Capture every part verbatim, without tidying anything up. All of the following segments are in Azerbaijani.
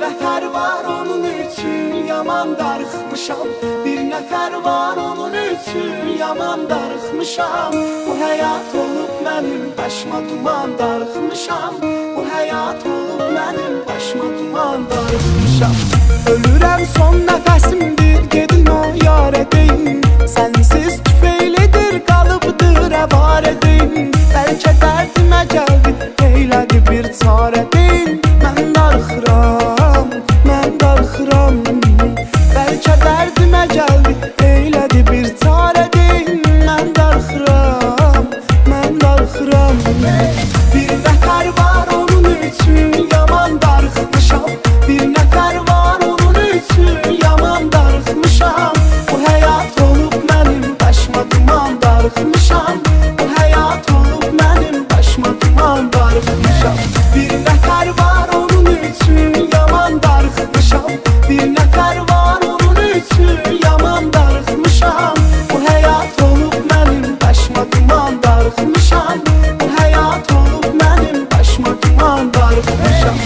nəfər var onun üçün yaman darıxmışam. Bir nəfər var onun üçün yaman darıxmışam. Bu həyat olub mənim başıma duman darıxmışam. Bu həyat olub mənim başıma duman darıxmışam. Ölürəm son nəfəsimdir gedin o yar edin. Sənsiz tüfeylidir qalıbdır əvar edin. Bəlkə dərdimə gəldi eylədi bir çarə deyin. Mən darıxıram, mən darıxıram. Bəlkə dərdimə gəldi eylədi bir çarə deyin. Mən darıxıram, mən darıxıram. Bir nəfər var onun üçün yaman darıxmışam. Bir nəfər var onun üçün yaman darıxmışam. Bu həyat olub mənim başıma duman darıxmışam. Bu həyat olub mənim başıma duman darıxmışam. Bir nəfər var onun üçün yaman darıxmışam. Bir nəfər var onun üçün yaman darıxmışam. Bu həyat olub mənim başıma duman darıxmışam. Bu həyat olub mənim başıma duman darıxmışam.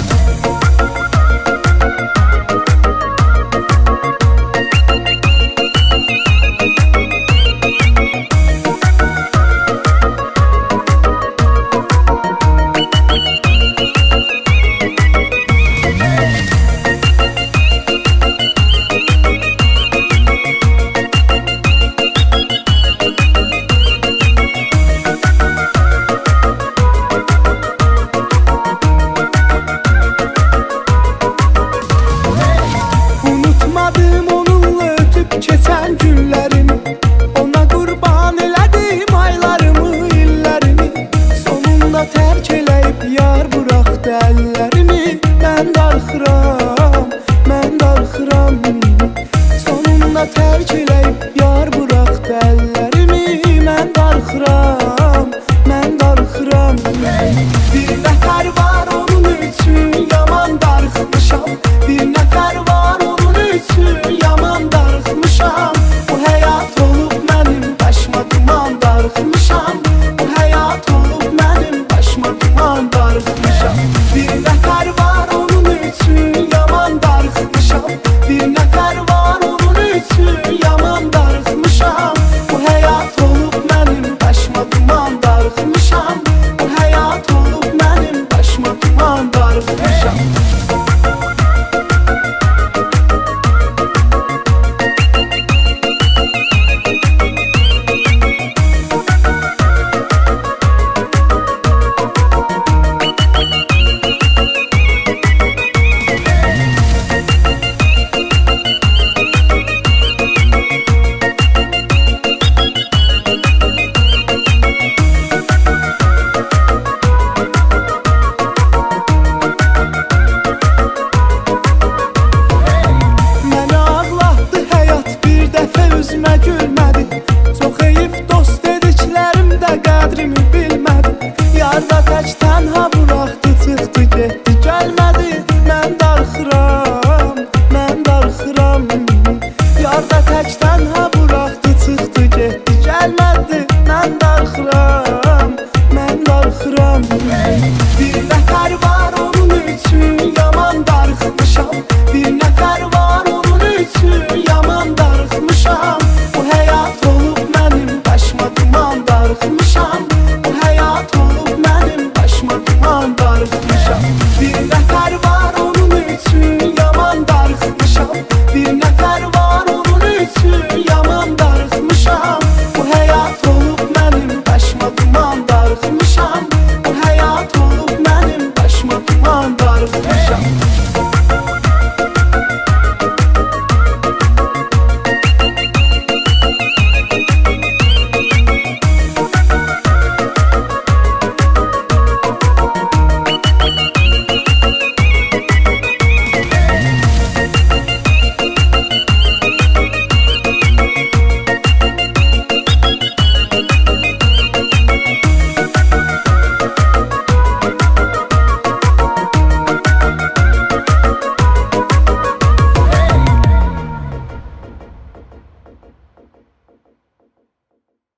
Keçən günlərimi ona qurban elədim aylarımı, illərimi. Sonunda tərk eləyib yar buraxdı əllərimi. Mən darıxıram, mən darıxıram. Sonunda tərk eləyib yar buraxdı əllərimi. Mən darıxıram, mən darıxıram. Bir nəfər var onun üçün yaman darıxmışam. Bir nəfər var onun üçün yaman darıxmışam. Bu həyat olub mənim başıma duman darıxmışam. Bu həyat olub mənim başıma duman darıxmışam. Bir nəfər var onun üçün yaman darıxmışam. Bir nəfər var onun üçün yaman darıxmışam. Bu həyat olub mənim başıma duman darıxmışam. Bu həyat olub mənim başıma duman darıxmışam. Üzümə gülmədi. Çox heyif dost dediklərim də qədrimi bilmədi. Yarda tək tənha buraxdı, çıxdı getdi gəlmədi. Mən darıxıram, mən darıxıram. Yarda tək tənha buraxdı, çıxdı getdi gəlmədi. Mən darıxıram, mən darıxıram. Bir nəfər var onun üçün yaman darıxmışam. Bir nəfər var onun üçün yaman darıxmışam. Bu həyat olub mənim başıma duman darıxmışam. Bu həyat olub mənim başıma duman darıxmışam. Bir nəfər var onun üçün